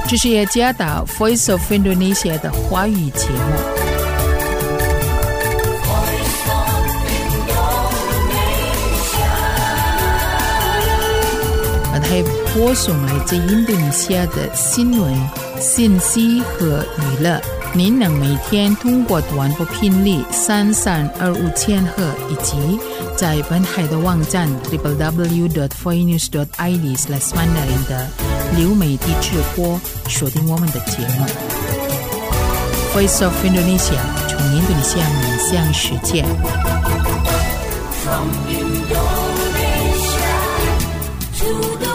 这是耶加达 Voice of Indonesia 的华语节目。还播送来自印度尼西亚的新闻、信息和娱乐。您能每天通过短波频率3325千赫以及在本海的网站 www.voinews.id/mandarin 的流媒体直播锁定我们的节目。Voice of Indonesia 从印度尼西亚面向世界。From Indonesia to the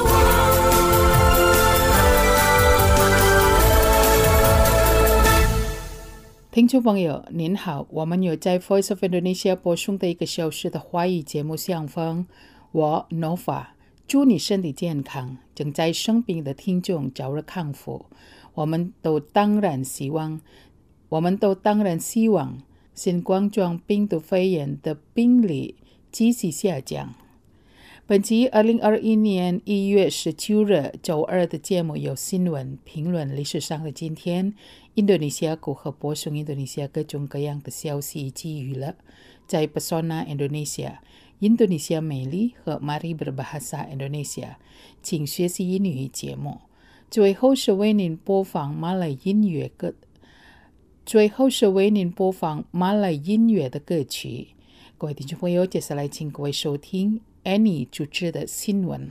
听众朋友您好，我们有在 Voice of Indonesia 播送的1个小时的华语节目相逢，我 Nova 祝你身体健康，正在生病的听众早日康复。我们都当然希望新冠状病毒肺炎的病例继续下降。本期2021年1月19日周二的节目有新闻、评论、历史上的今天、印度尼西亚如何播送印度尼西亚各种各样的消息以及娱乐。在 Pesona Indonesia 印度尼西亚美丽和 Mari Berbahasa Indonesia 请学习英语节目。最后是为您播放马来音乐的歌曲。各位听众朋友，接下来请各位收听Annie 主持的新闻。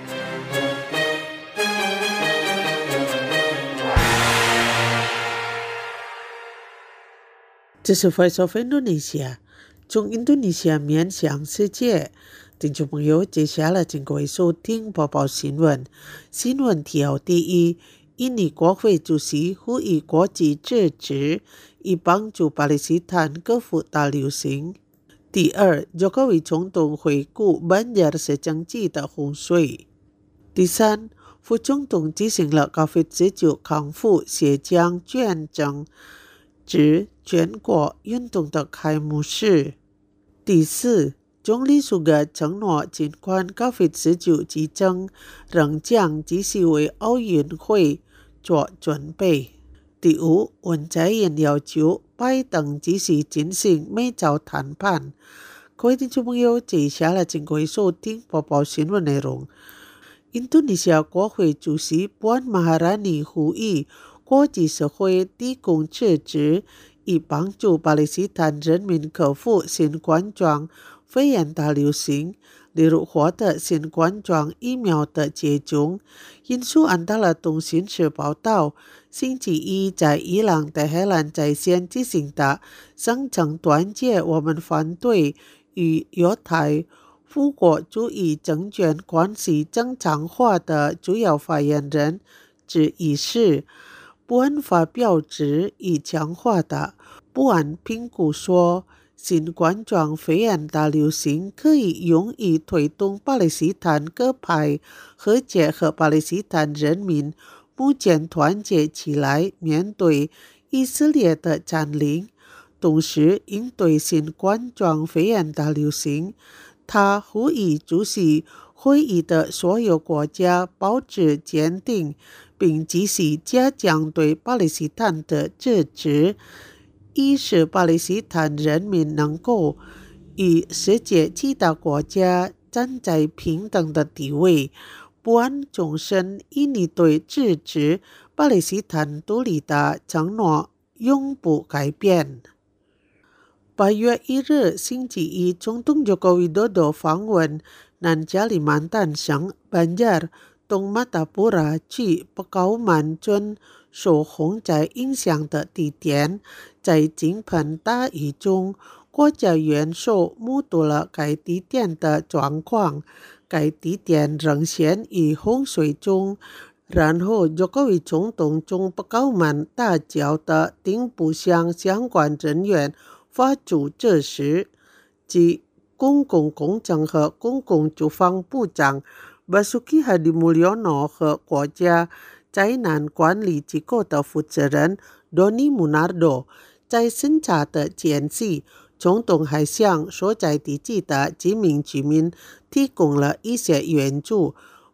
这是 Voice of Indonesia 从印度尼西亚面向世界。听众朋友，接下来请各位收听播报新闻。新闻条第一，印尼国会主席呼吁国际制止，以帮助巴勒斯坦克服大流行。第二，Jokowi总统回顾Banjar secang季的洪水。第三，副总统进行了 COVID-19 康复血浆捐赠至全国运动的开幕式。第四，总理苏格承诺尽管 COVID-19 激增，仍将继续为奥运会做准备。第五，文在寅要求拜登继续进行美朝谈判。各位听众朋友，接下来请各位收听播报新闻内容。印度尼西亚国会主席 Puan Maharani 呼吁国际社会提供支持，以帮助巴勒斯坦人民克服新冠状肺炎大流行，例如获得新冠状疫苗的接种。引述安达拉通讯社报道，星期一在伊朗德黑兰在线进行的声称团结我们反对与犹太复国主义政权关系正常化的主要发言人之一是布恩发表指以强化的布恩评估说，新冠状肺炎大流行可以用以推动巴勒斯坦各派和解和巴勒斯坦人民目前团结起来面对以色列的占领。同时，应对新冠状肺炎大流行，他呼吁出席会议的所有国家保持坚定，并继续加强对巴勒斯坦的支持，以使巴勒斯坦人民能够与世界其他国家站在平等的地位。布恩重申印尼对支持巴勒斯坦独立的承诺永不改变。8月1日星期一，总统 Joko Widodo 访问南加里曼丹省 Banjar 东马达布拉区北高曼村受洪灾影响的地点。在倾盆大雨中，国家元首目睹了该地点的状况，该地点仍陷于洪水中。然后 Jokowi 总统从北高曼大桥的顶部向相关人员发出指示，即公共工程和公共住房部长 Basuki Hadimulyono 和国家灾难管理机构的负责人 Doni Monardo。在审查的前夕，总统还向所在地区的几名居民提供了一些援助，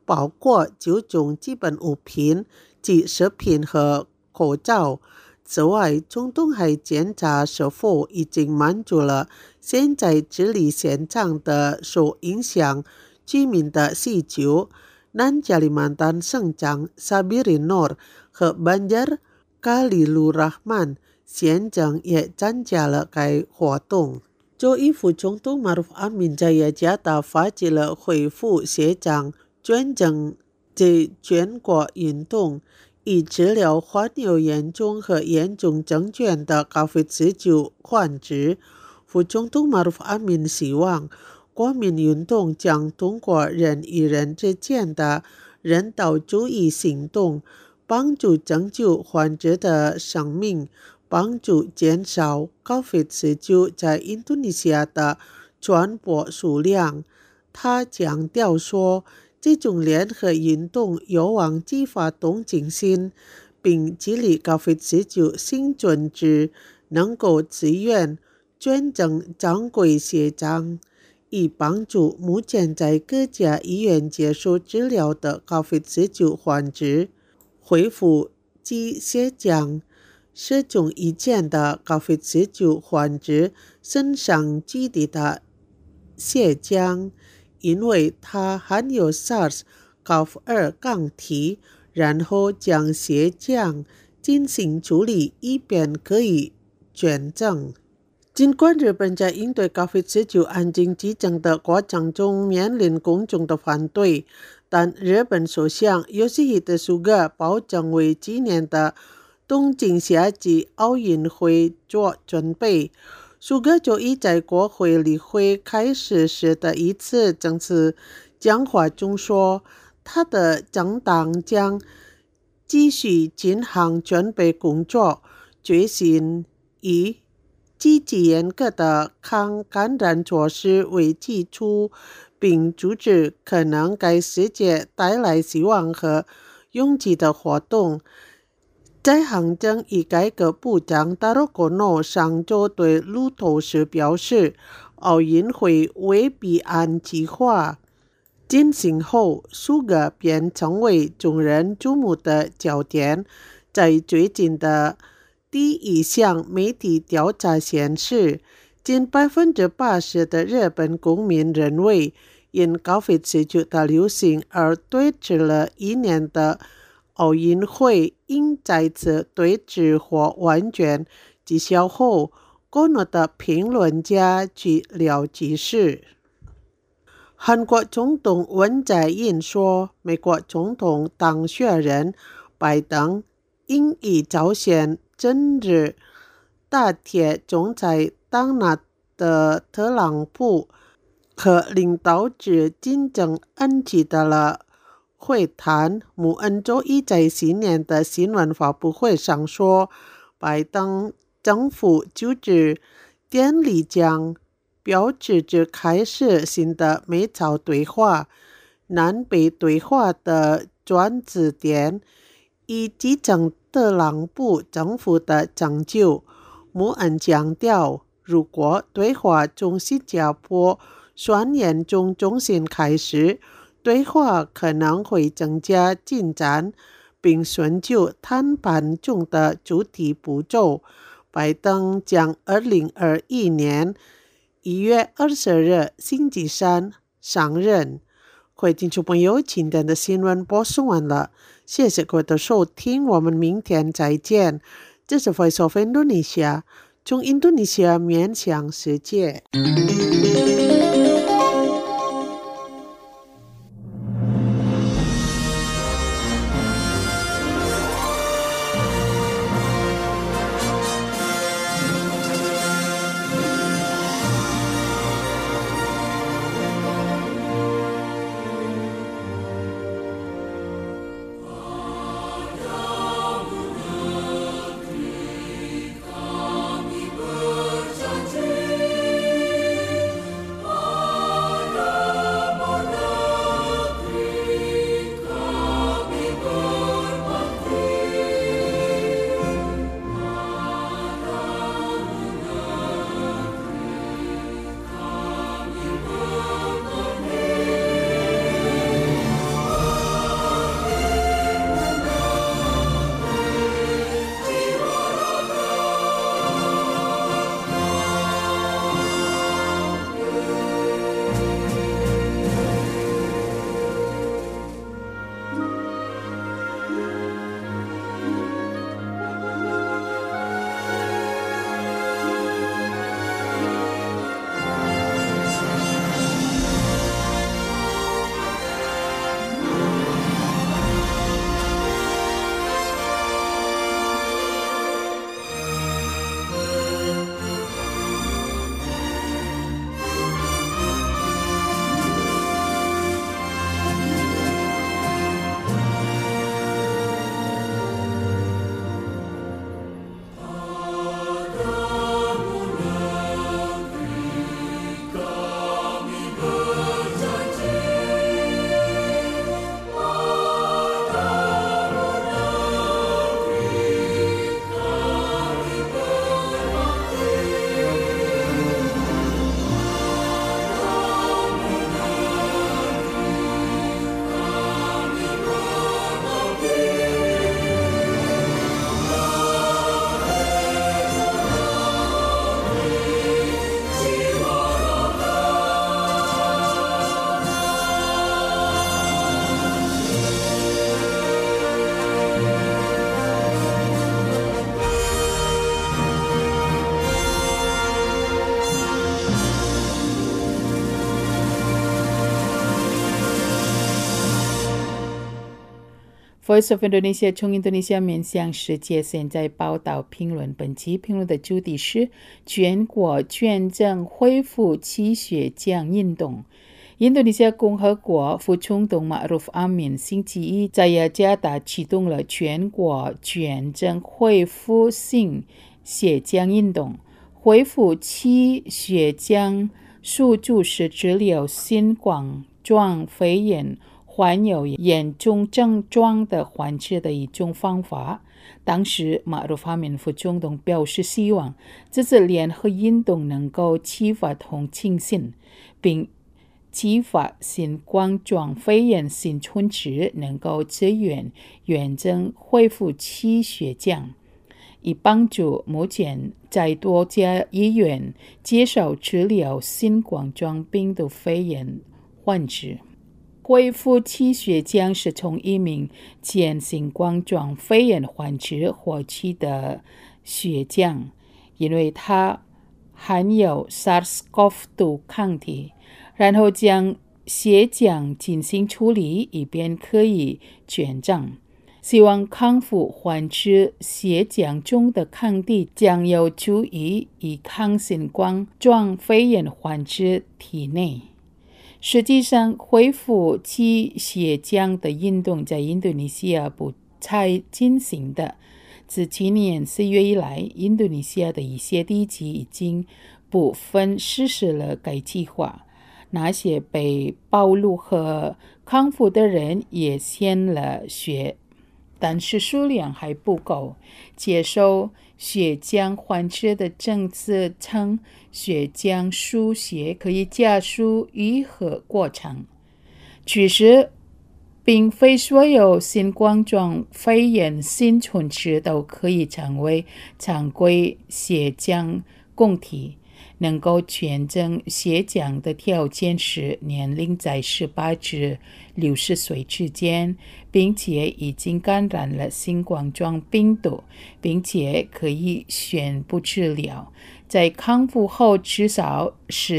包括9种基本物品，即食品和口罩。此外，总统还检查是否已经满足了现在治理现状的受影响居民的需求。南加里曼丹省长萨比林诺和班加尔卡里鲁拉曼县长也参加了该活动。周一副总统马鲁夫阿敏在雅加达发起了恢复学长捐赠的全国运动，以治疗患有严重和严重症状的 COVID-19 患者。副总统马鲁夫阿敏希望国民运动将通过人与人之间的人道主义行动，帮助拯救患者的生命，帮助减少 COVID-19 在印度尼西亚的传播数量。他强调说，这种联合运动有望激发同情心，并激励 COVID-19 幸存者能够自愿捐赠珍贵血浆，以帮助目前在各家医院接受治疗的 COVID-19 患者恢复其血浆。这种以前的 COVID-19 患者身上积累的血浆，因为它含有 SARS-CoV-2 抗体，然后将血浆进行处理，以便可以捐赠。尽管日本在应对 COVID-19 安静激增的过程中面临公众的反对，但日本首相Yoshihide Suga 保证为今年的东京夏季奥运会做准备。Suga 周一在国会例会开始时的一次正式讲话中说，他的政党将继续进行准备工作，决心以积极严格的抗感染措施为基础，并阻止可能给世界带来希望和勇气的活动。在行政与改革部长 Taro Kono 上周对路透时表示，奥运会为备案计划进行后，Suga 便成为众人瞩目的焦点。在最近的第一项媒体调查显示，近 80% 的日本公民认为，因 COVID-19 的流行而推迟了一年的奥运会应再次推迟或完全取消后。国内的评论家据了解是，韩国总统文在寅说，美国总统当选人拜登应以朝鲜政治大铁总裁当纳的特朗普和领导者金正恩取得了会谈。穆恩周一在新年的新闻发布会上说，拜登政府就职典礼将标志着开始新的美朝对话。南北对话的转折点以继承特朗普政府的成就。穆恩强调，如果对话从新加坡宣言中重新开始，对话可能会增加进展，并顺就谈判中的主体步骤。拜登将2021年1月20日星期三上任。各位听众朋友，今天的新闻播送完了，谢谢各位的收听，我们明天再见。这是 Voice of Indonesia， 从印度尼西亚面向世界。 Voice of Indonesia 从印度尼西亚面向世界现在报道评论，本期评论的主题是全国捐赠恢复气血奖运动。印度尼西亚共和国副总统Ma'ruf Amin 星期一在雅加达启动了全国捐赠恢复性血奖运动。恢复气血奖诉诸是治疗新冠状肺炎患有严重症状的患者的一种方法。当时Ma'ruf Amin 副总统表示希望这次联合运动能够激发同情心，并激发新冠状肺炎新存值能够支援捐赠恢复气血奖，以帮助目前在多家医院接受治疗新冠状病毒肺炎患者。恢复气血奖是从一名前新冠状肺炎患者获取的血奖，因为它含有 SARS-CoV-2 抗体，然后将血奖进行处理，以便可以捐赠。希望康复患者血奖中的抗体将有助于抗新冠状肺炎患者体内。实际上，恢复气血奖的运动在印度尼西亚不再进行的。自今年4月以来，印度尼西亚的一些地区已经部分实施了该计划。那些被暴露和康复的人也献了血，但是数量还不够。接受血奖患者的政策称，血奖输血可以加速愈合过程。其实，并非所有新冠状肺炎幸存者都可以成为常规血奖供体。能够捐赠血奖的条件是年龄在18至60岁之间，并且已经感染了新冠状病毒，并且可以宣布治疗，在康复后至少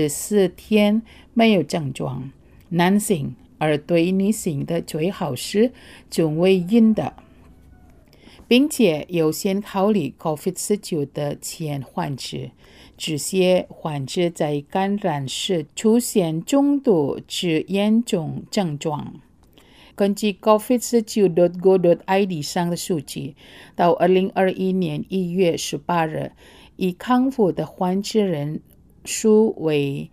14天没有症状。男性，而对女性的最好是中为孕的，并且优先考虑 COVID-19 的前患者。这些患者在感染时出现中度至严重症状。根据 covid19.go.id 上的数据，到2021年1月18日，已康复的患者人数为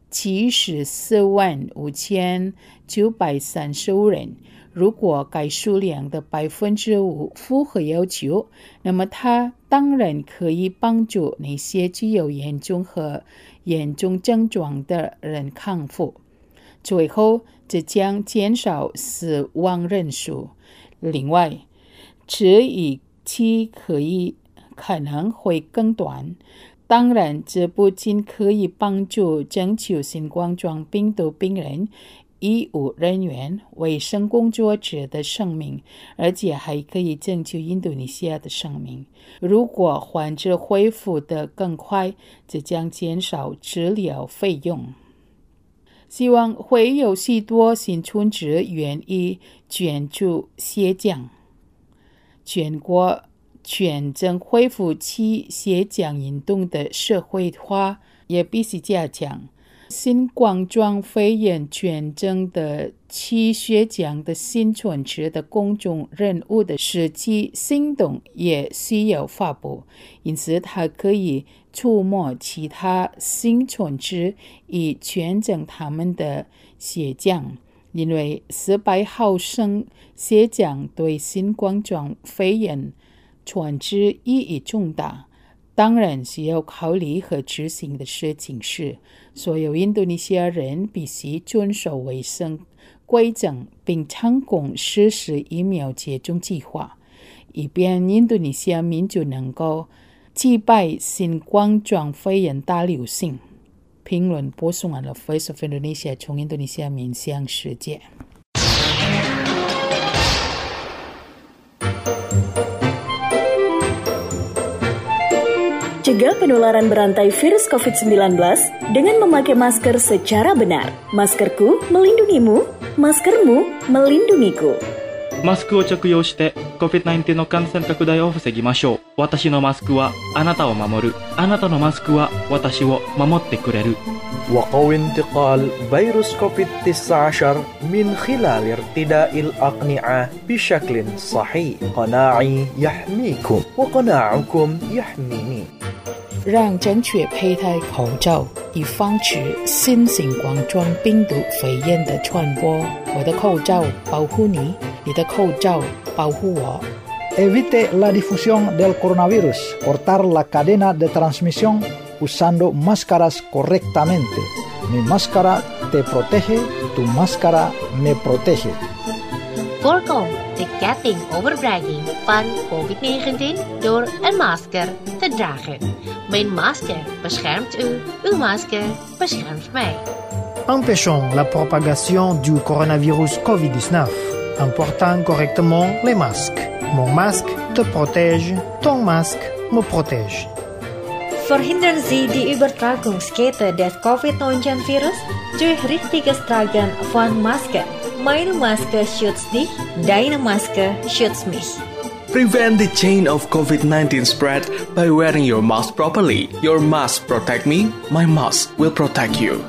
745,935人。如果该数量的 5% 符合要求，那么它当然可以帮助那些具有严重和严重症状的人康复。最后，这将减少死亡人数。另外，这一期可能会更短。当然，这不仅可以帮助拯救新冠状病毒病人、医务人员、卫生工作者的生命，而且还可以拯救印度尼西亚的生命。如果患者恢复得更快，这将减少治疗费用。希望会有许多幸存者愿意捐助血奖。全国捐赠恢复气血奖运动的社会化也必须加强。新冠状肺炎捐赠的气血奖的幸存者的公众人物的实际行动也需要发布，因此它可以触摸其他幸存者以捐赠他们的血奖，因为400毫升血奖对新冠状肺炎传播意义重大。当然需要考虑和执行的事情是，所有印度尼西亚人必须遵守卫生规则，并成功实施疫苗接种计划，以便印度尼西亚民族能够击败新冠状肺炎大流行。评论播送完了 Voice of Indonesia 从印度尼西亚面向世界。 Cegah penularan berantai virus COVID-19 dengan memakai masker secara benar. Maskerku melindungimu, maskermu melindungiku. マスクを着用して COVID-19 の感染拡大を防ぎましょう。私のマスクはあなたを守る。あなたのマスクは私を守ってくれる。 وقوي انتقال فيروس كوفيد-19 من خلال ارتداء الأقنعة بشكل صحيح. قناعي يحميكم وقناعكم يحميني. 让正确佩戴口罩，以防止新型冠状病毒肺炎的传播。我的口罩保护你，你的口罩保护我。 Evite la difusión del coronavirus. Cortar la cadena de transmisión usando máscaras correctamente. Mi máscara te protege, tu máscara me protege. Voorkom de ketting overbrenging van COVID-19 door een masker te dragen. Mijn masker beschermt u, uw masker beschermt mij. Empêchons la propagation du coronavirus COVID-19 en portant correctement les masques. Mon masque te protège, ton masque me protège. Verhindern Sie die Übertragungskette des COVID-19-Virus durch richtiges Tragen von Masken. Meine Maske schützt dich, deine Maske schützt mich. Prevent the chain of COVID-19 spread by wearing your mask properly. Your mask protect me, my mask will protect you.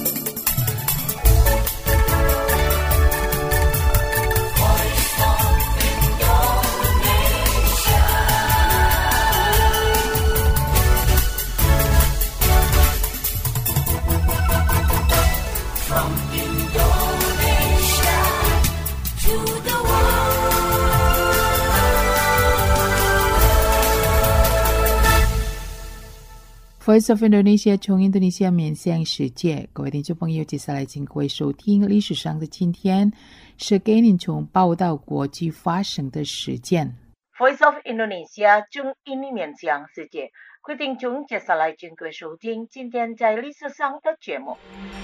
Voice of Indonesia 从印度尼西亚面向世界，各位听众朋友，接下来请各位收听历史上的今天，是给您从报道国际发生的事件。 Voice of Indonesia 从印尼面向世界，各位听众，接下来请各位收听今天在历史上的节目。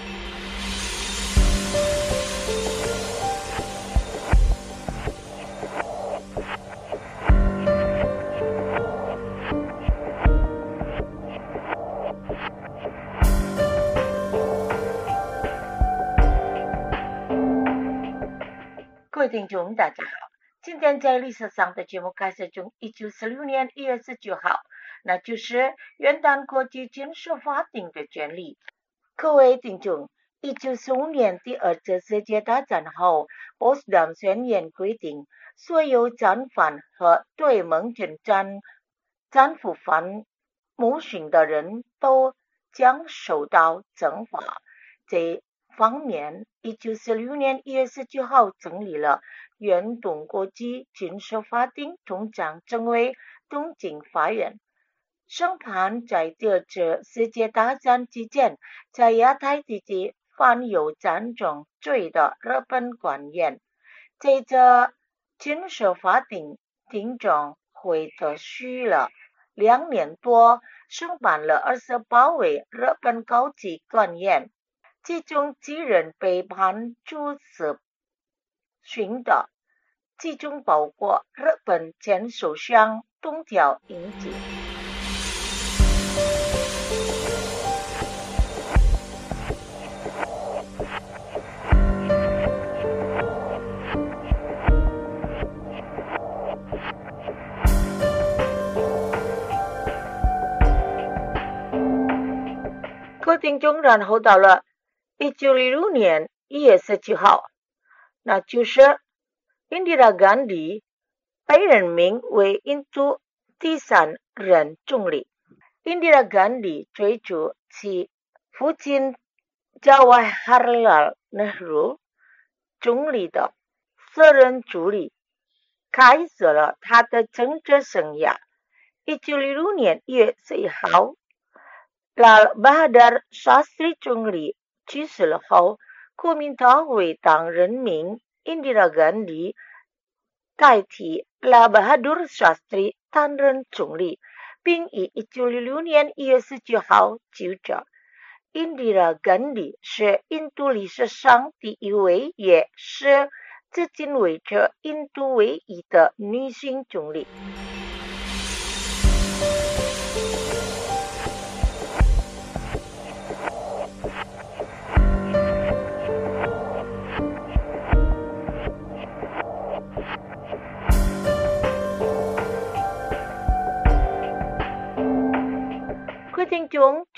各位听众大家好，今天在历史上的节目开始从1946年1月19号，那就是元旦国际军事法庭的建立。各位听众，1945年第二次世界大战后，波茨坦宣言规定，所有战犯和对盟军战俘犯谋行的人都将受到惩罚。这方面，1946年1月19号成立了远东国际军事法庭，通常称为东京法院。审判在第二次世界大战期间在亚太地区犯有战争罪的日本官员。这个军事法庭庭长会持续了2年多，审判了28位日本高级官员。其中7人被判处死刑的，其中包括日本前首相东条英机。各位听众，然后到了1966年1月19号，那就是印第拉甘地被任命为印度第3任总理。印第拉甘地追逐其父亲Jawaharlal Nehru总理的4任助理，开始了他的政治生涯。1966年1月11号，Lal Bahadur Shastri总理去世了后，国民党会党任命印第拉甘地代替Lal Bahadur Shastri担任总理，并于1966年1月19号就职。印第拉甘地是印度历史上第一位，也是至今为止印度唯一的女性总理。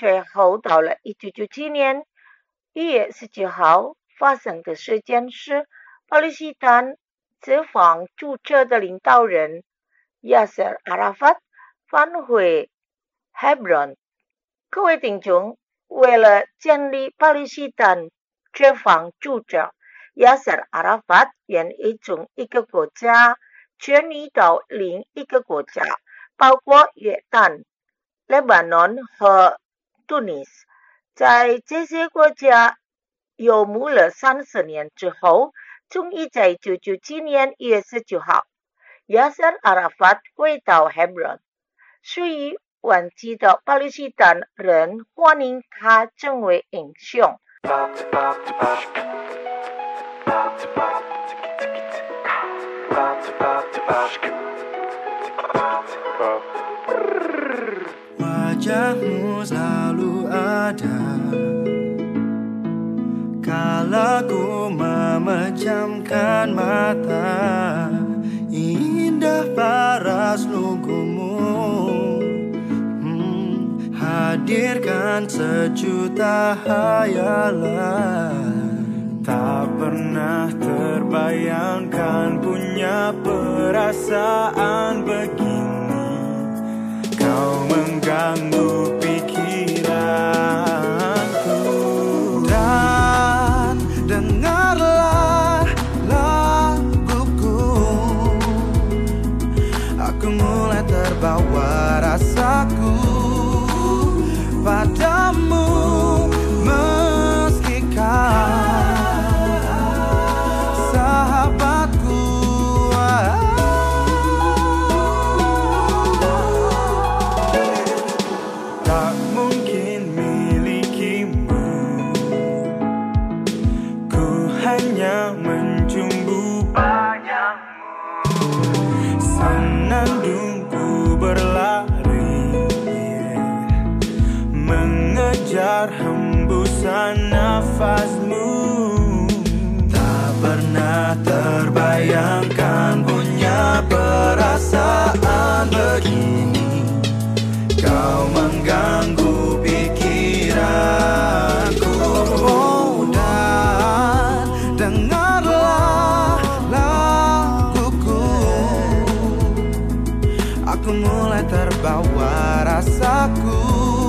最后到了1997年1月19号发生的事件是巴勒斯坦解放组织的领导人亚瑟·阿拉法返回 Hebron。 各位听众，为了建立巴勒斯坦解放组织，亚瑟·阿拉法愿意从一个国家迁移到另一个国家，包括约旦、黎巴嫩和突尼斯。在这些国家游牧了30年之后，终于在1997年1月19号，亚瑟·阿拉法回到 Hebron。 所以万计的巴勒斯坦人欢迎他成为英雄。 Wajahmu selalu ada kala ku memejamkan mata, indah paras lugumu, hadirkan sejuta hayalan. Tak pernah terbayangkan punya perasaan begini, kau mengganggu pikiranku. Dan dengarlah laguku, aku mulai terbawa rasaku padamu, meski kau sahabatku. Tak mungkin milikimu, ku hanya mencumbu padamu. Senandungku berlari, mengejar hembusan nafasmu. Tak pernah terbayangkan punya perasaan begini, kau mengganggu pikiranku. Oh, dan dengarlah laguku, aku mulai terbawa rasaku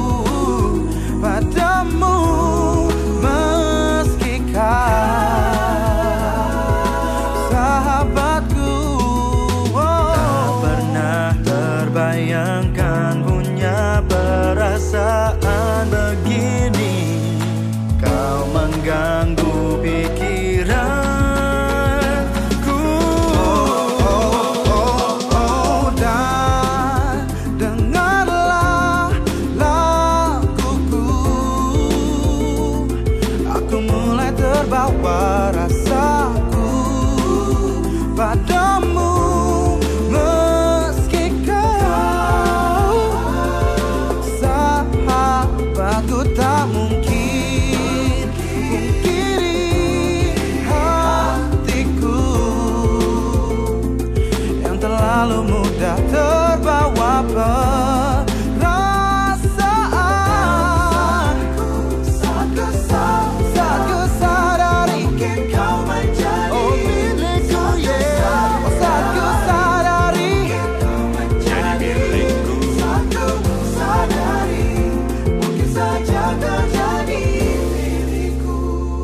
padamu, meski kau sahabatku. Tak pernah terbayangkan punya perasaan begini, kau mengganggu pikiranku. Dan dengarlah laguku, aku mulai terbawa rasaku padamu, meski kau sahabatku. Tak mungkin pungkiri hatiku yang terlalu mudah terbawa perasaan. Saat ku sadari kau menjadi milikku, saat ku sadari jadi milikku, saat ku sadari mungkin saja terjadi milikku.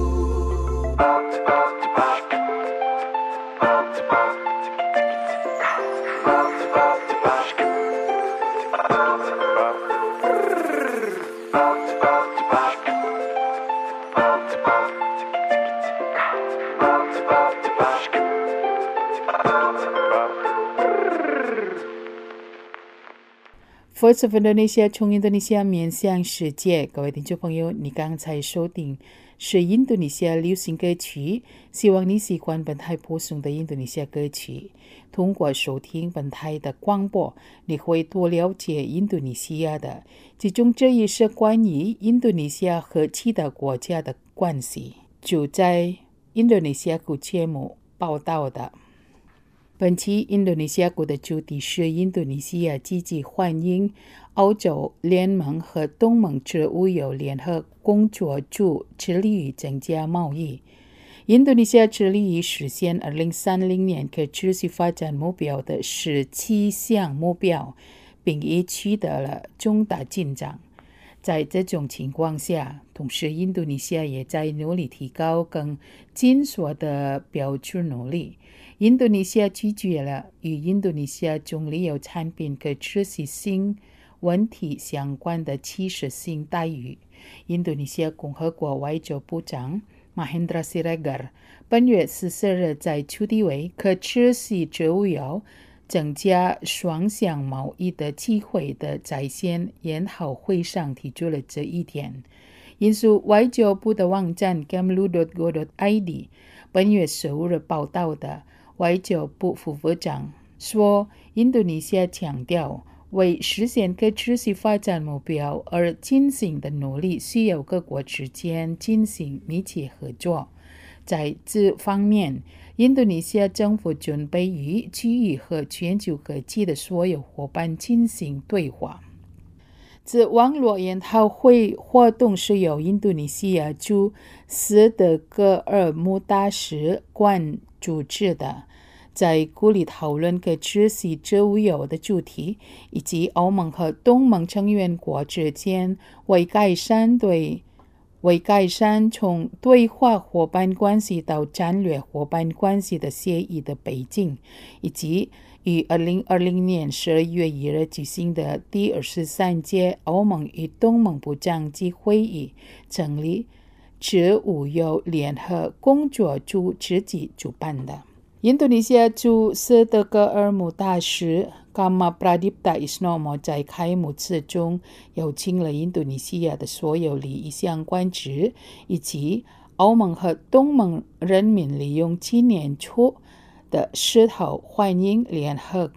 Voice of Indonesia 从印度尼西亚面向世界，各位听众朋友，你刚才收听是印度尼西亚流行歌曲，希望你喜欢本台播送的印度尼西亚歌曲。通过收听本台的广播，你会多了解印度尼西亚的，其中这也是关于印度尼西亚和其他国家的关系。就在印度尼西亚节目报道的。 本期印度尼西亚国的主题是印度尼西亚积极欢迎欧洲联盟和东盟植物油联合工作组致力于增加贸易。印度尼西亚致力于实现2030年可持续发展目标的17项目标，并已取得了重大进展。在这种情况下，同时印度尼西亚也在努力提高更紧缩的标准努力。印度尼西亚拒绝了与印度尼西亚棕榈油产品可持续性问题相关的歧视性待遇。印度尼西亚共和国外交部长Mahendra Siregar 本月14日在主题为可持续植物油增加双向贸易的机会的在线研讨会上提出了这一点。引述外交部的网站 kemlu.go.id 本月15日报道的外交部副部长说，印度尼西亚强调为实现可持续发展目标而进行的努力需要各国之间进行密切合作。在这方面，印度尼西亚政府准备与区域和全球各地的所有伙伴进行对话。这网络研讨会活动是由印度尼西亚驻斯德哥尔摩大使馆主持的，在鼓励讨论可持续植物油的主题，以及欧盟和东盟成员国之间为改善从对话伙伴关系到战略伙伴关系的协议的北京，以及于2020年12月1日举行的第23届欧盟与东盟部长级会议成立植物油联合工作组自己主办的。印度尼西亚驻斯德哥尔摩大使 Kama Pradipta Isnomo 在开幕词中邀请了印度尼西亚的所有利益相关者以及欧盟和东盟人民利用今年初的石头欢迎联合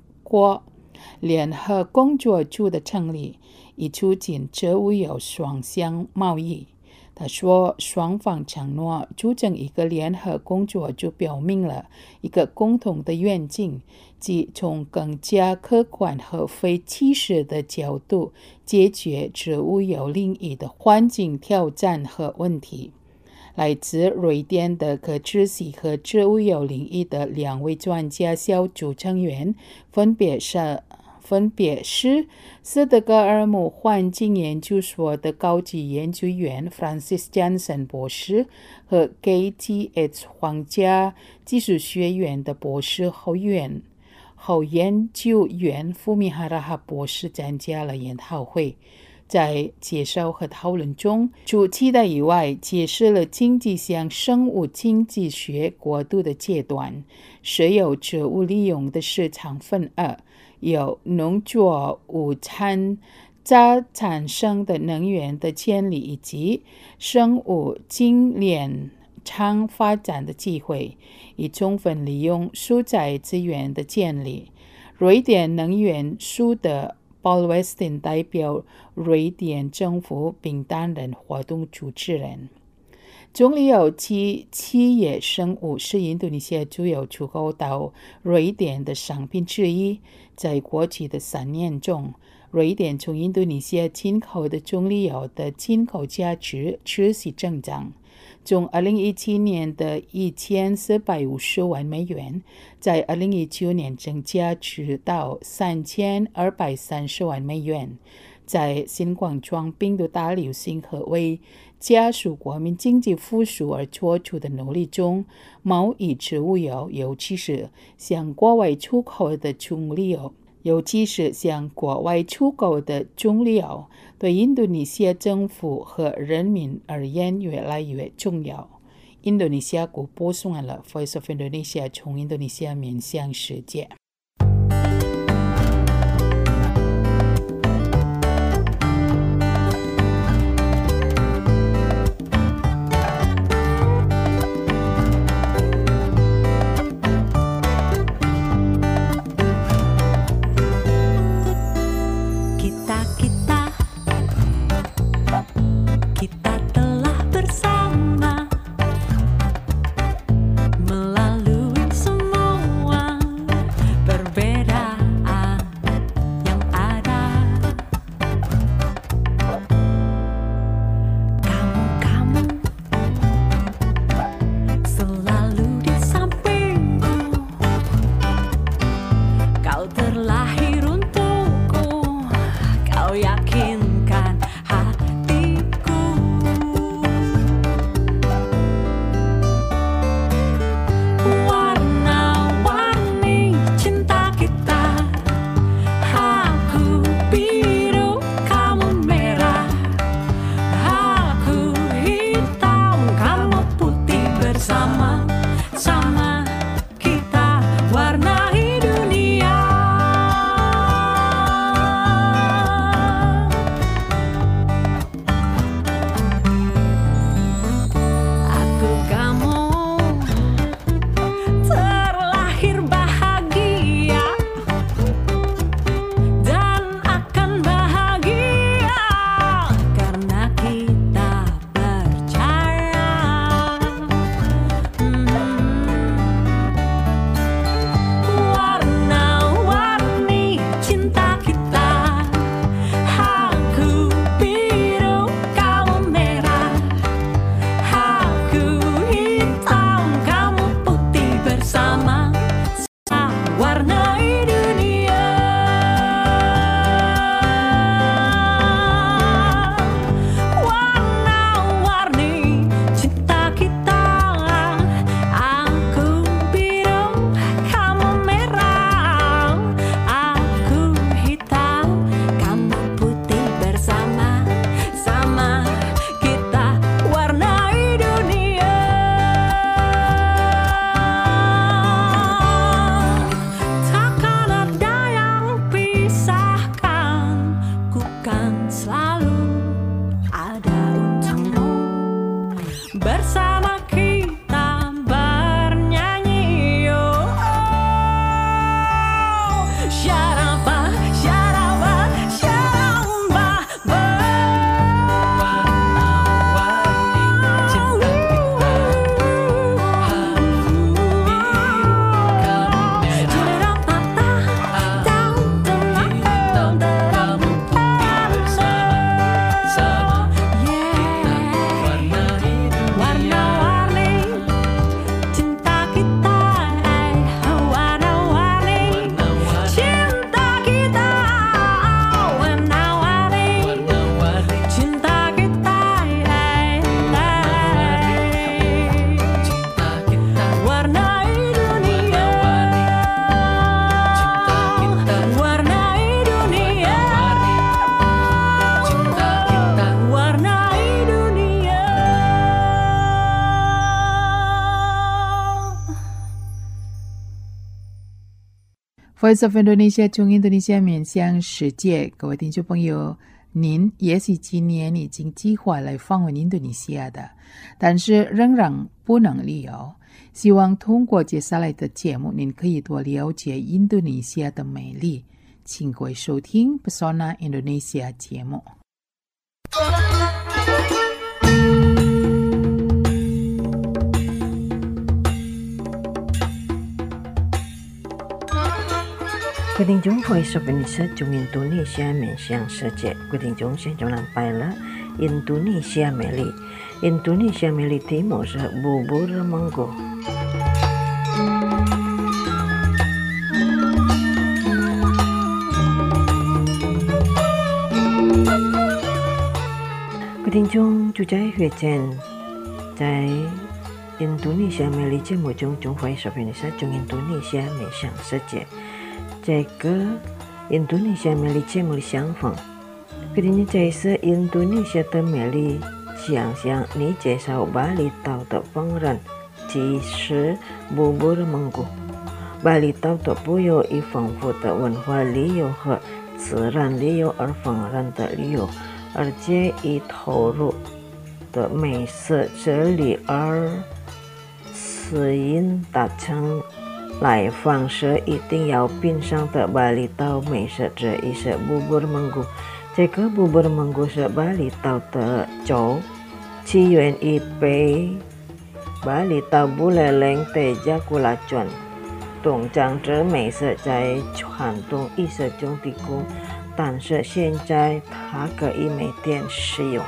工作组的成立，以促进植物油双向贸易。他说，双方承诺组成一个联合工作组，表明了一个共同的愿景，即从更加客观和非歧视的角度解决植物油领域的环境挑战和问题。来自瑞典的可持续和植物油领域的2位专家小组成员分别是斯德哥尔摩环境研究所的高级研究员 Francis Johnson 博士和 KTH 皇家技术学院的博士后研究员 Fumihara 博士参加了研讨会。在介绍和讨论中，除期待以外，解释了经济向生物经济学过渡的阶段，石油植物利用的市场份额，有农作物再产生的能源的潜力，以及生物精炼厂发展的机会，以充分利用蔬菜资源的建立。瑞典能源署的Paul Westin 代表瑞典政府并担任活动主持人。棕榈油及企业生物是印度尼西亚主要出口到瑞典的商品之一。在过去的3年中，瑞典从印度尼西亚进口的棕榈油的进口价值持续增长，从2017年的1450万美元，在2019年增加至到3230万美元。在新冠状病毒大流行和为加速国民经济复苏而做出的努力中，贸易植物油，尤其是向国外出口的棕榈油，对印度尼西亚政府和人民而言越来越重要。印度尼西亚国播送了 Voice of Indonesia 从印度尼西亚面向世界。 bersama kita bernyanyi. Oh, syaraba, syaraba, syaraba. Voice of Indonesia 中印度尼西亚面向世界，各位听众朋友，您也许今年已经计划来访问印度尼西亚的，但是仍然不能旅游。希望通过接下来的节目，您可以多了解印度尼西亚的美丽。请各位收听 Pesona Indonesia 节目。 各位听众 Voice of Indonesia 中印度尼西亚面向世界，各位听众现在来了印度尼西亚美丽。印度尼西亚美丽题目是 Bubur Manggu。各位听众就在月前，在印度尼西亚美丽节目中，Voice of Indonesia 中印度尼西亚面向世界。这个印度尼西亚美丽节目的相逢，给你介绍印度尼西亚的美丽，想象你介绍巴厘岛的烹饪，即是 Bubur Manggu。巴厘岛的不由以丰富的文化旅游和自然旅游而丰饶的旅游，而且以投入的美食这里而吸引大众来访时一定要品尝的巴厘岛美食之一是 Bubur Manggu。这个 Bubur Manggu 是巴厘岛的酒，起源于北巴厘岛布雷林的加古拉郡，东江之美食在传统意识中提供，但是现在它可以每天使用。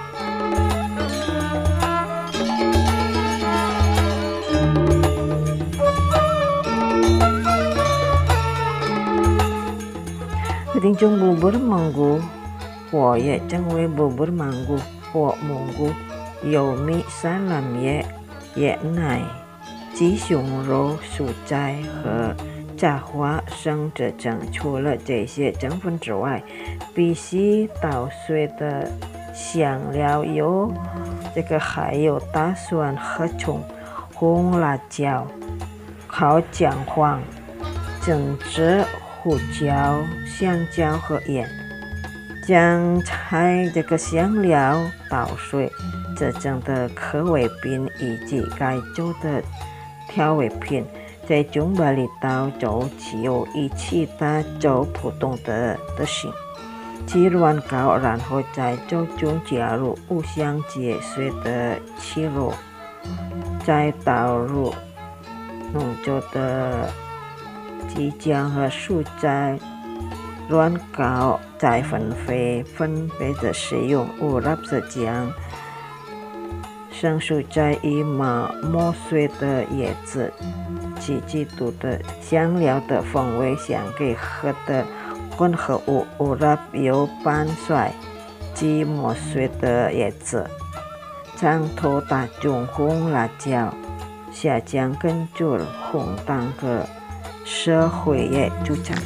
听众 Bubur Manggu 或也称为 Bubur Manggu 或蒙古，有米、沙拉面、椰奶、鸡胸肉、蔬菜和炸花生制成。除了这些成分之外，必须捣碎的香料有还有大蒜和葱、红辣椒、烤姜黄、整汁、胡椒、香蕉和盐，将香料捣碎制成的可味品以及该州的调味品，在中巴厘岛就只有与其他州不同的特性。鸡卵糕，然后在粥中加入五香切碎的鸡肉，再倒入浓稠的鸡酱和蔬菜，卵糕再分别的使用乌拉斯酱、生蔬菜与磨碎的叶子、几度的香料的风味相结合的混合物，乌拉油拌碎及磨碎的叶子，将头打中红辣椒、下酱跟住红蛋和社会也组成。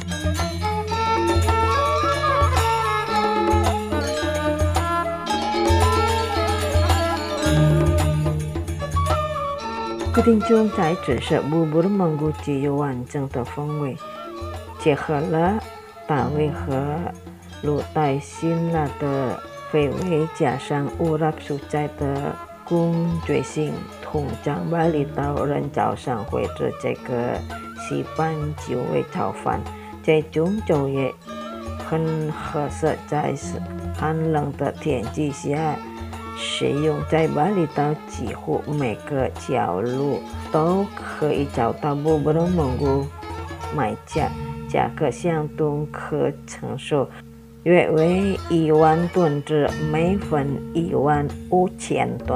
各听众在这是 Bubur Manggu 具有完整的风味，结合了大味和卤带辛辣的风味，加上乌拉蔬菜的共最新通胀巴厘岛人早上会是这个西半球为炒饭，这种就业很合适在寒冷的天气下使用，在巴厘岛几乎每个角落都可以找到beberapa minggu买家，价格相当可承受，约为1万吨至每分15000吨。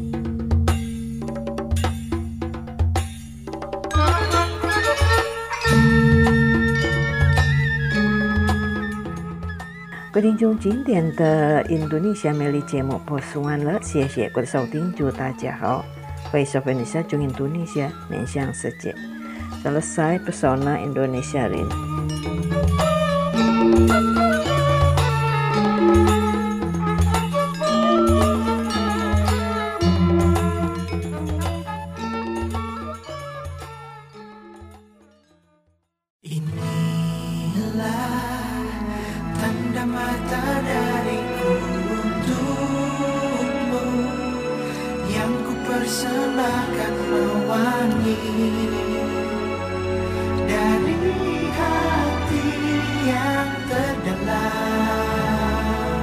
各位听众，今天的印度尼西亚美丽节目播送完了，谢谢各位收听，祝大家好。Voice of Indonesia Jung Indonesia menyang sejak selesai pesona Indonesia ini. Tanda mata dariku untukmu, yang ku persembahkan mewangi dari hati yang terdalam.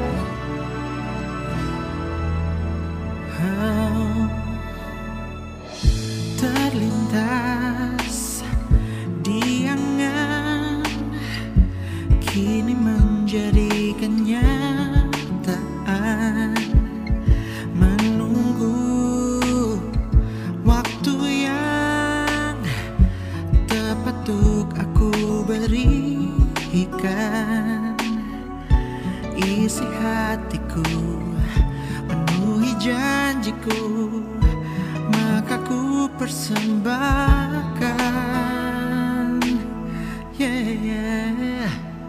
Terlintas di angan, kini menjadi kenyataan, menunggu waktu yang tepat untuk aku berikan isi hatiku, penuhi janjiku, maka ku persembahkan, yeah.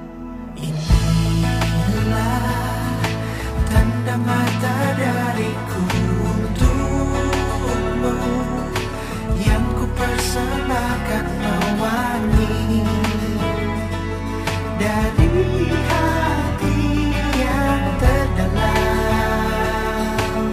Inilah tanda mata dariku untukmu, yang ku persembahkan mewangi dari hati yang terdalam.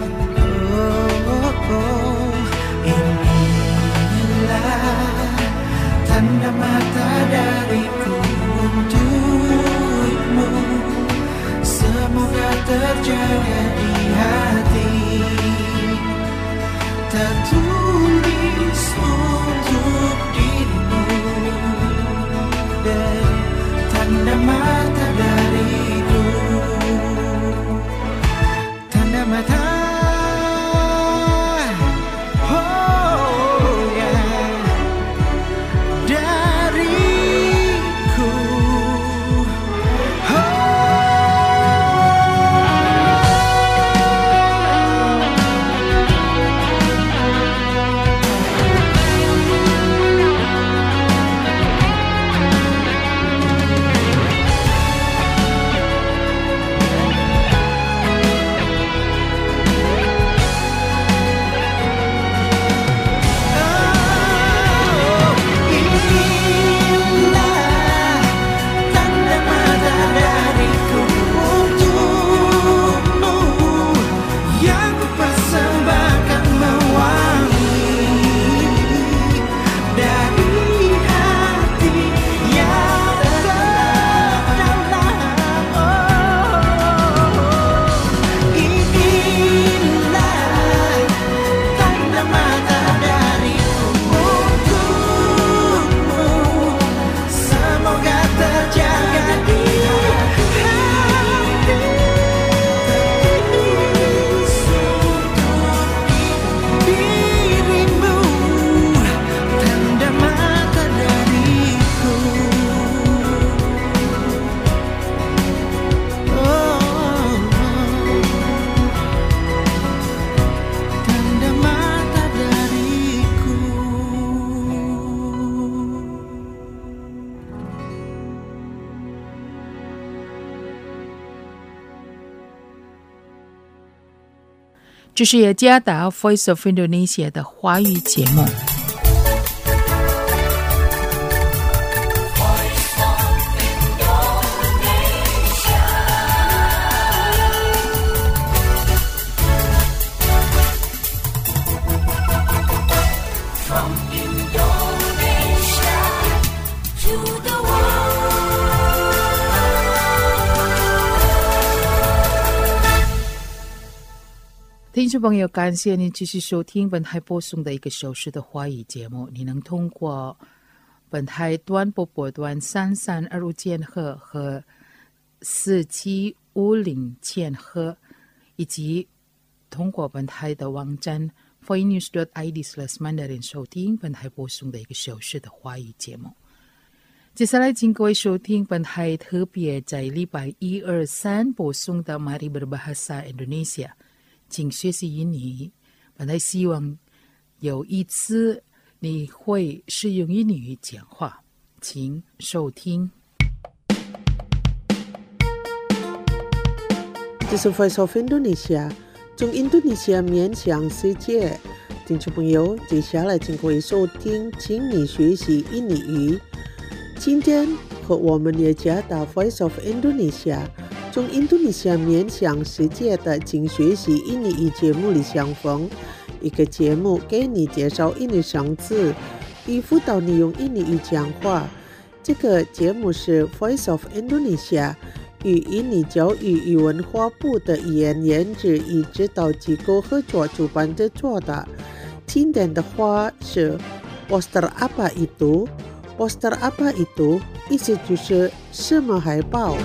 Inilah tanda mata dariku untukmu, semoga terjaga di hati, tertulis untuk dirimu, dan tanda mata dariku, tanda mata. "这是雅加达 Voice of Indonesia 的华语节目。 听众朋友，感谢您继续收听本台播送的1个小时的华语节目。你能通过本台短波段3325千赫和4750千赫，以及通过本台的网站 voinews.id/Mandarin 收听本台播送的1个小时的华语节目。接下来请各位收听本台特别在礼拜1、2、3播送的 Mari Berbahasa Indonesia， 请学习英语。本台希望有一次你会使用英语讲话，请收听。 这是 Voice of Indonesia， 从印度尼西亚面向世界。听众朋友，接下来请各位收听，请你学习印尼语。今天和我们也加到 Voice of Indonesia， 从印度尼西亚面向世界的请学习印尼语节目里相逢。一个节目给你介绍印尼生词，以辅导你用印尼语讲话。这个节目是 Voice of Indonesia 与印尼教育与文化部的语言研制与指导机构合作主办制作的。今天的话是 Poster apa itu？ Poster apa itu？ 意思就是什么海报。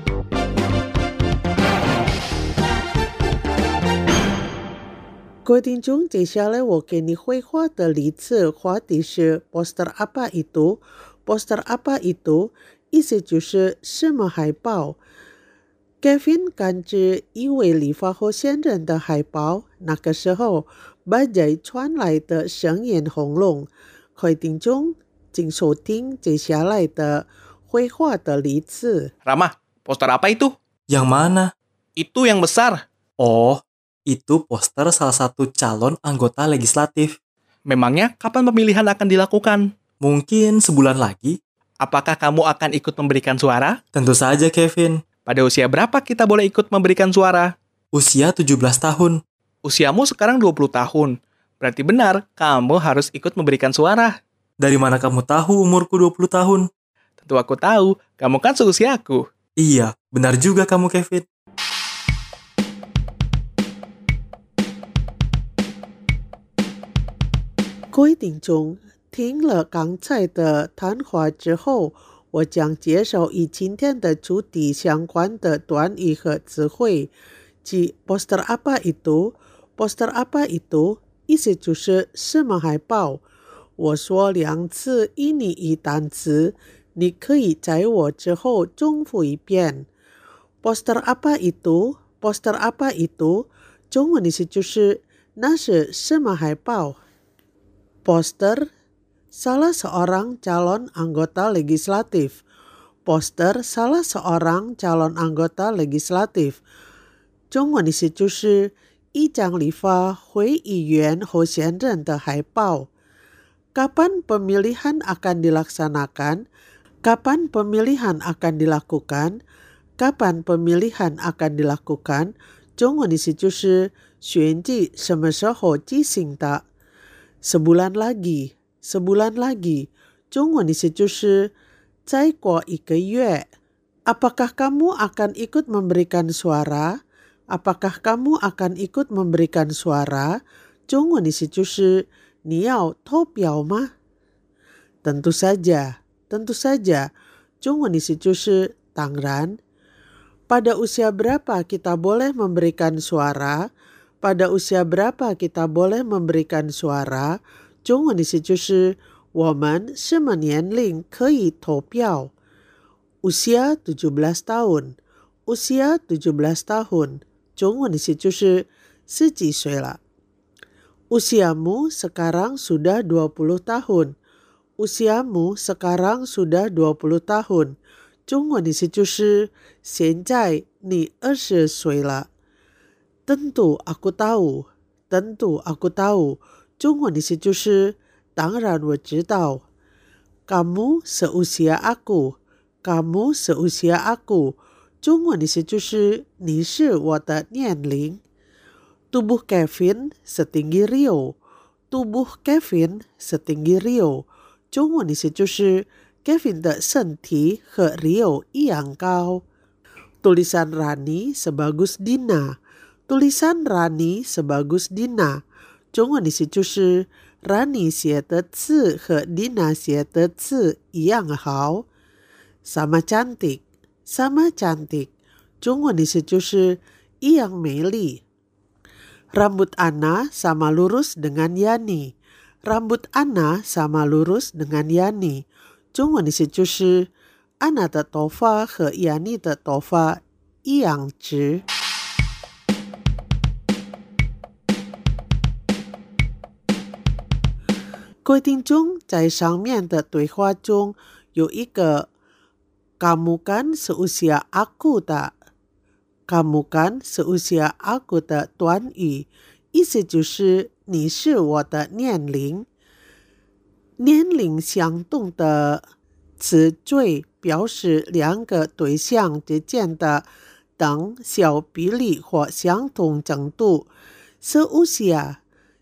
各位听众，接下来我给你绘画的例子，话题是 Poster apa itu？Poster apa itu？ 意思就是什么海报。Kevin 赶着一位理发后先生的海报，那个时候bajai传来的声音轰隆。各位听众，请收听接下来的绘画的例子。 Rama, poster apa itu? Yang mana? Itu yang besar. Oh, itu poster salah satu calon anggota legislatif. Memangnya kapan pemilihan akan dilakukan? Mungkin sebulan lagi. Apakah kamu akan ikut memberikan suara? Tentu saja, Kevin. Pada usia berapa kita boleh ikut memberikan suara? Usia 17 tahun. Usiamu sekarang 20 tahun. Berarti benar, kamu harus ikut memberikan suara. Dari mana kamu tahu umurku 20 tahun? Tentu aku tahu, kamu kan seusiaku. Iya, benar juga kamu, Kevin. 各位听众，听了刚才的谈话之后，我将介绍与今天的主题相关的短语和词汇，即 Poster apa itu？Poster apa itu？ 意思就是什么海报。我说2次印尼语单词，你可以在我之后重复一遍。Poster apa itu？Poster apa itu？ 中文意思就是那是什么海报。Poster salah seorang calon anggota legislatif. Poster salah seorang calon anggota legislatif. 中文意思就是一张立法会议员候选人的海报。Kapan pemilihan akan dilaksanakan? Kapan pemilihan akan dilakukan? Kapan pemilihan akan dilakukan? 中文意思就是选举什么时候进行的。Sebulan lagi, sebulan lagi. 中文意思就是再过1个月。Apakah kamu akan ikut memberikan suara? Apakah kamu akan ikut memberikan suara? 中文意思就是你要投票吗？ Tentu saja, tentu saja. 中文意思就是当然。Pada usia berapa kita boleh memberikan suara? Pada usia berapa kita boleh memberikan suara? 中文意思就是我们什么年龄可以投票？ Usia 17 tahun. Usia 17 tahun. 中文意思就是10几岁了。Usiamu sekarang sudah 20 tahun. Usiamu sekarang sudah 20 tahun. 中文意思就是现在你20岁了。Tentu aku tahu. Tentu aku tahu. 中文意思就是当然我知道。Kamu seusia aku. Kamu seusia aku. 中文意思就是你是我的年龄。Tubuh Kevin setinggi Rio. Tubuh Kevin setinggi Rio. 中文意思就是 Kevin 的身体和 Rio 一样高。Tulisan Rani sebagus Dina. tulisan Rani sebagus Dina. 中文的意思就是Rani 写的字和 Dina 写的字一样好。sama cantik, sama cantik. 中文的意思就是一样美丽。Rambut Ana sama lurus dengan Yani. Rambut Ana sama lurus dengan Yani. 中文的意思就是Ana 的头发和 Yani 的头发一样直。各位听众，在上面的对话中有一个 kamu kan seusia aku tak? Kamu kan seusia aku 的短语，意思就是你是我的年龄。年龄相同的词缀表示两个对象之间的等小比例或相同程度。seusia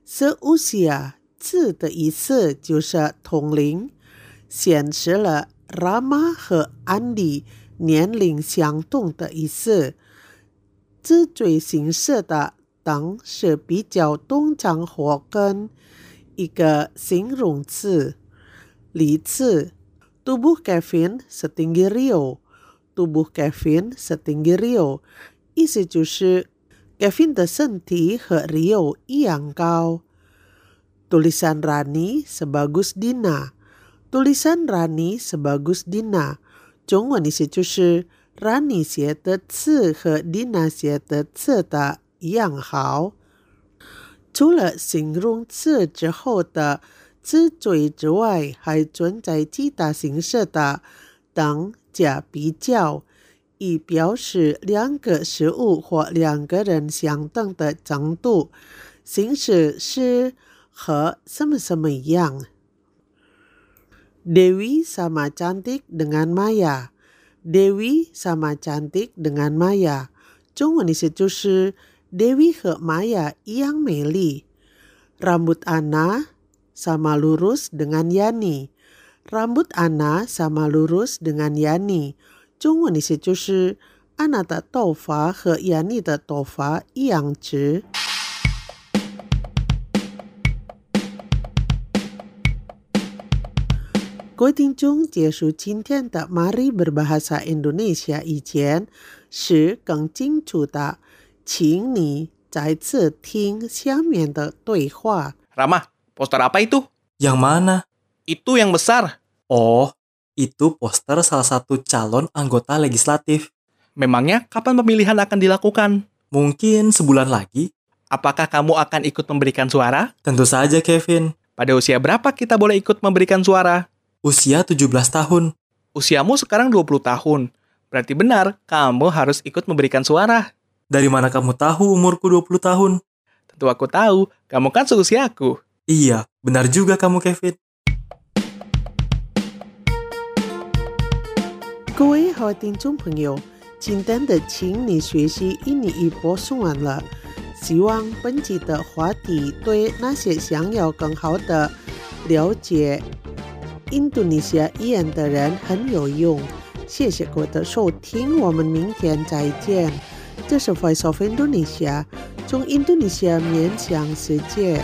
字的意思就是同龄，显示了 Rama 和 Andi 年龄相同的意思。字缀形式的等是比较通常或跟一个形容词。例子 Tubuh Kevin setinggi Rio. Tubuh Kevin setinggi Rio 意思就是 Kevin 的身体和 Rio 一样高。Tulisan Rani sebagus Dina. Tulisan Rani sebagus Dina. 中文意思就是 Rani 写的字和 Dina 写的字的一样好。除了形容词之后的字缀之外，还存在其他形式的等加比较，以表示两个事物或两个人相等的程度。形式是和什么什么一样。Dewi sama cantik dengan Maya. Dewi sama cantik dengan Maya. 中文意思就是 Dewi 和 Maya 一样美丽。Rambut Ana sama lurus dengan Yani. Rambut Ana sama lurus dengan Yani. 中文意思就是 Ana 的头发和 Yani 的头发一样直。各位听众，结束今天的 Mari Berbahasa Indonesia 以前，是更清楚的，请你再次听下面的对话。 Rama, poster apa itu? Yang mana? Itu yang besar. Oh, itu poster salah satu calon anggota legislatif. Memangnya kapan pemilihan akan dilakukan? Mungkin sebulan lagi. Apakah kamu akan ikut memberikan suara? Tentu saja, Kevin. Pada usia berapa kita boleh ikut memberikan suara? Usia 17 tahun. Usiamu sekarang 20 tahun. Berarti benar, kamu harus ikut memberikan suara. Dari mana kamu tahu umurku 20 tahun? Tentu aku tahu, kamu kan seusia aku. Iya, benar juga kamu, Kevin. 各位好听众朋友，今天的请你学习印尼语播送完了，希望本集的话题对那些想要更好的了解印度尼西亚语言的人很有用。谢谢各位的收听，我们明天再见。这是 Voice of Indonesia， 从印度尼西亚面向世界。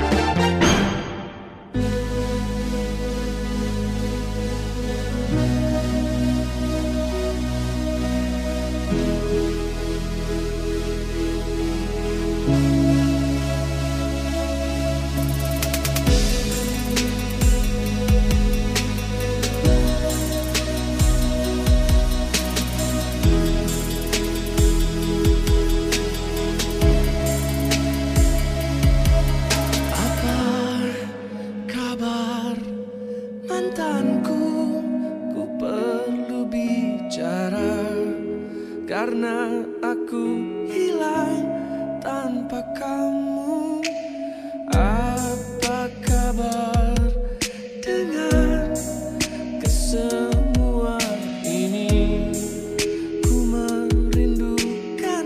Karena aku hilang tanpa kamu. Apa kabar dengan kesemua ini? Ku merindukan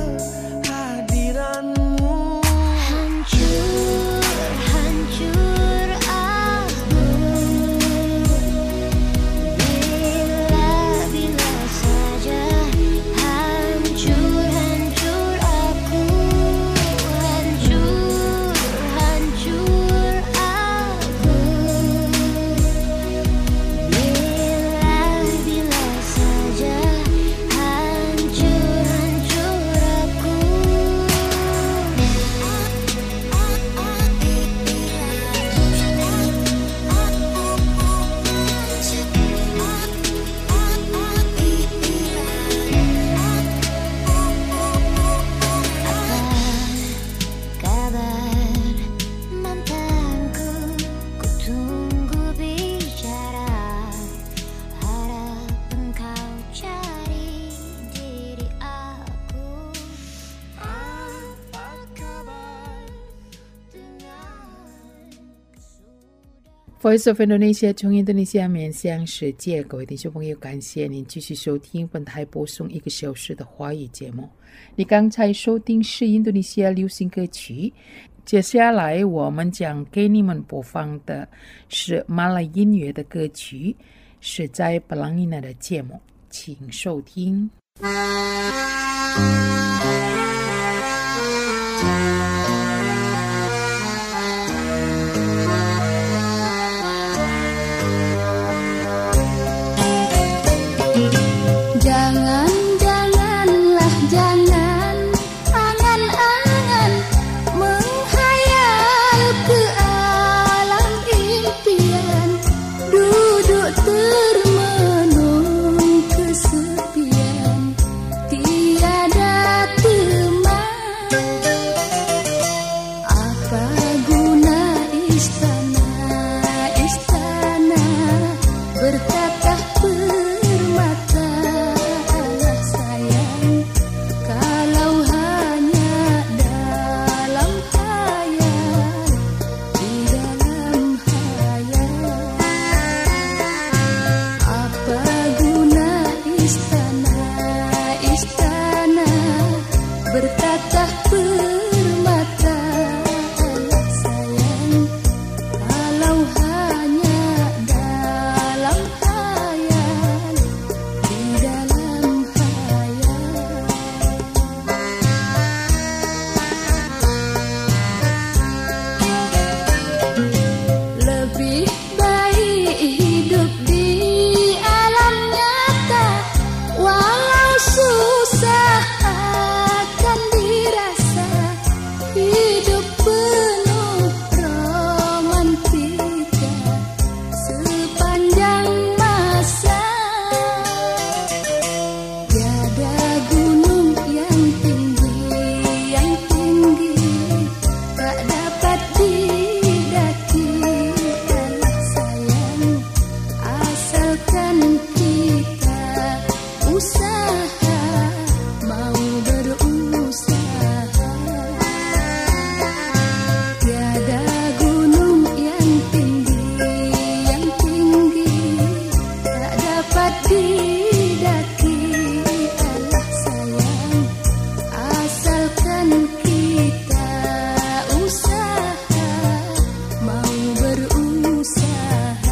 kehadiranmu. Hancur, hancur aku. Bila saja hancur. Voice of Indonesia 从印度尼西亚面向世界，各位听众朋友，感谢您继续收听本台播送1个小时的华语节目。你刚才收听是印度尼西亚流行歌曲，接下来我们将给你们播放的是马来音乐的歌曲，是在Pelangina的节目，请收听。 Jangan-janganlah jangan angan-angan menghayal ke alam impian, duduk termenung kesepian, tiada teman. Apa guna istana-istana bertatah permata, kalau hanya dalam hayal, di dalam hayal. Apa guna istana-istana bertatah permata, sayang, kalau hanya dalam hayal, di dalam hayal. Lebih baik hidup di alam nyata, walau susah akan dirasa, hidup penuh romantika sepanjang masa. Tiada gunung yang tinggi tak dapat didaki, sayang, asalkan kita usaha, mau berusaha. Tiada gunung yang tinggi tak dapat didaki, sayang, asalkan kita usaha, mau berusaha.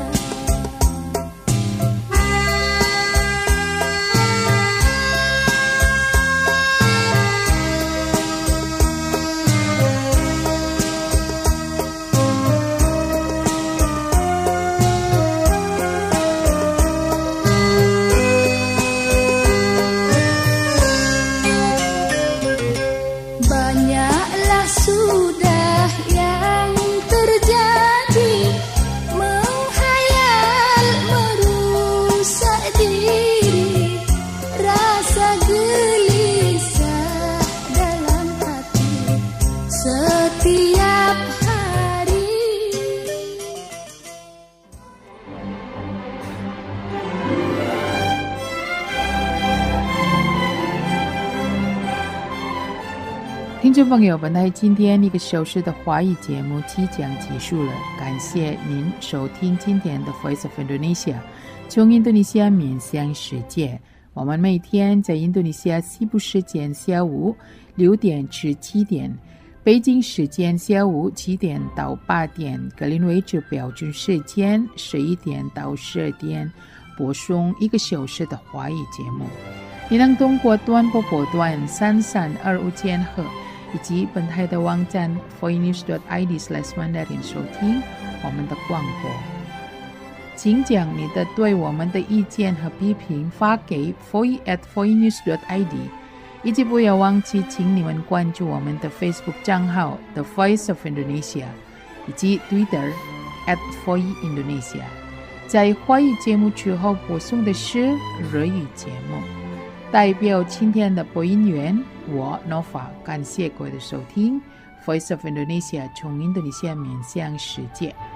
Banyaklah sudah yang terjadi, menghayal merusak diri, rasa gelisah dalam hati setiap hari. 听众朋友，本台今天1个小时的华语节目即将结束了，感谢您收听今天的 Voice of Indonesia 从印度尼西亚面向世界。我们每天在印度尼西亚西部时间下午6点至7点，北京时间下午7点到8点，格林威治标准时间11点到12点，播送1个小时的华语节目。你能通过短波波段3325千赫以及本台的网站 voinews.id/mandarin 收听我们的广播。请将你的对我们的意见和批评发给 voice@voinews.id， 以及不要忘记请你们关注我们的 Facebook 账号 The Voice of Indonesia 以及 Twitter @voindonesia。在华语节目之后播送的是日语节目。代表今天的播音员我 Nova， 感谢各位的收听。Voice of Indonesia 从印度尼西亚面向世界。